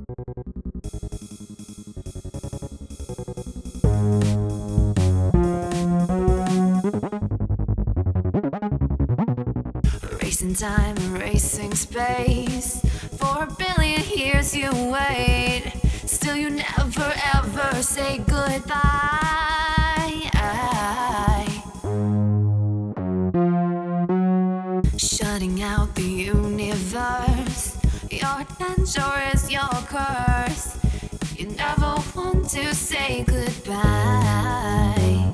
Racing time and racing space. For a billion years you wait. Still you never ever say goodbye. Shutting out the universe. Your danger is your curse. You never want to say goodbye.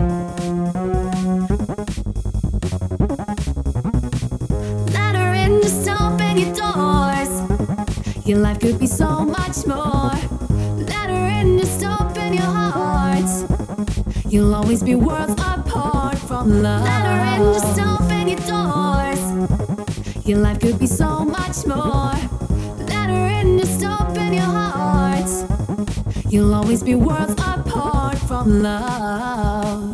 Let her in, just open your doors. Your life could be so much more. Let her in, just open your hearts. You'll always be worlds apart from love. Let her in, just open your doors. Your life could be so much more. Let her in, just open your hearts. You'll always be worlds apart from love.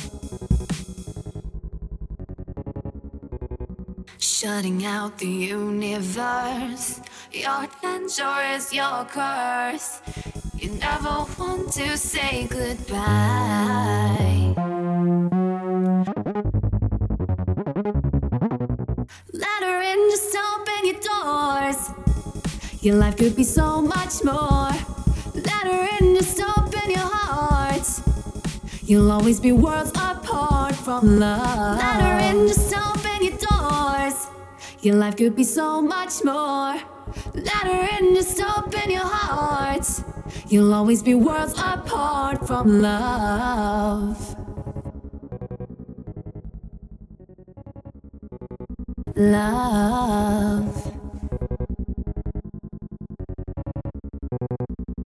Shutting out the universe. Your danger is your curse. You never want to say goodbye. Let her in, just open your doors. Your life could be so much more. Let her in, just open your hearts. You'll always be worlds apart from love. Let her in, just open your doors. Your life could be so much more. Let her in, just open your hearts. You'll always be worlds apart from love. Love.